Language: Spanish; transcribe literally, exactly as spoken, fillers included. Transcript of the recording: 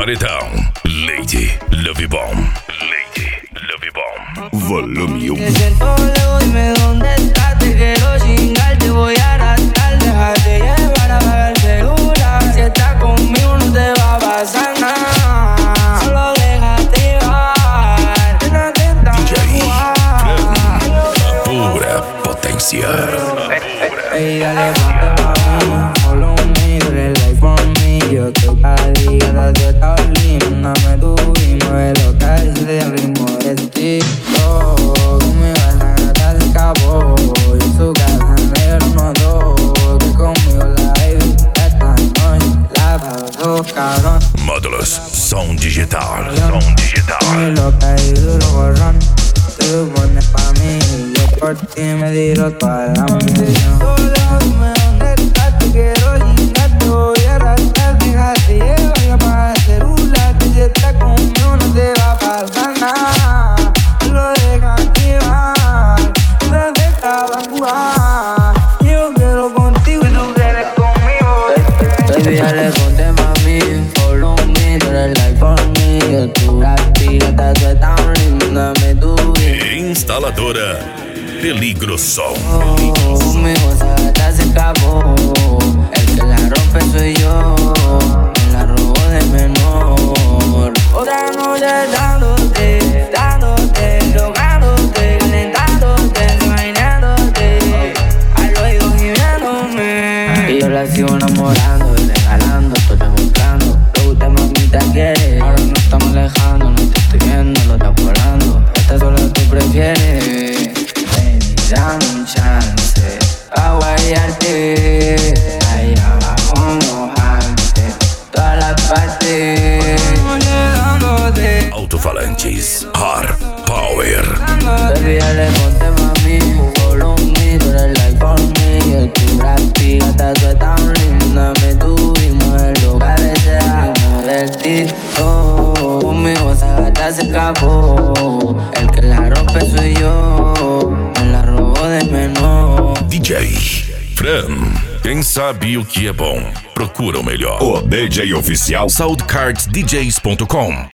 paredão, Lady Love Bomb. Lady Love Bomb. Volume um. Te siento lejos, dime dónde estás. Te quiero chingar, te voy a arrastrar. Déjate llevar, apaga el celular. Si estás conmigo no te va a pasar nada. Solo déjate llevar. Que no te D J Fran, pura potência. Ey, dale, ponte pa' mí, follow me, tú eres like for me. Yo estoy para ti, cada día estás linda. Dame tu y muévelo, cállate al ritmo de estilo. Tú me vas a gastar el cabo, y su casa negro no dos. Que conmigo la baby, esta noche la paso cabrón. Módulos, som digital, som digital. Muy loca y duro borrón. Tú pones pa' mí y yo por ti me tiro toda la misión. Dime dónde estás, te quiero chingar, te voy a arrastrar. Déjate llevar y apaga el celular. Que si estás conmigo no te va a pasar nada. Solo déjate llevar, tú te dejas jugar. Yo quiero contigo y tú quieres conmigo. Baby, dale, ponte pa' mí, follow me, tú eres like for me. Yo tu gatita, tú estás linda, dame tu. Instaladora Peligro Som. Oh, conmigo esa gata se acabó. El que la rompe soy yo. Me la robó de menor. Otra noche dándote, dándote, tocándote, calentándote, imaginándote. Al oído gimiéndome. Y yo la sigo enamorando y regalando, estoy demostrando. Lo que usted mamita quiere. Ahora no estamos alejando, no te estoy viendo, no estás volando. Esta sola tú prefieres. Dame un chance pa' guayarte. Allá abajo mojarte todas las partes. Llegándote. Alto-falantes Hard Power. Baby, dale, ponte pa' mí, follow me, tú eres like for me. Yo tu gatita, tú estás linda, me tuvimos en lo parece algo divertido. Conmigo esa gata se escapó. El que la rompe soy yo. Me la robó de menor. D J Fran. Quem sabe o que é bom, procura o melhor. O D J oficial soundcards d js ponto com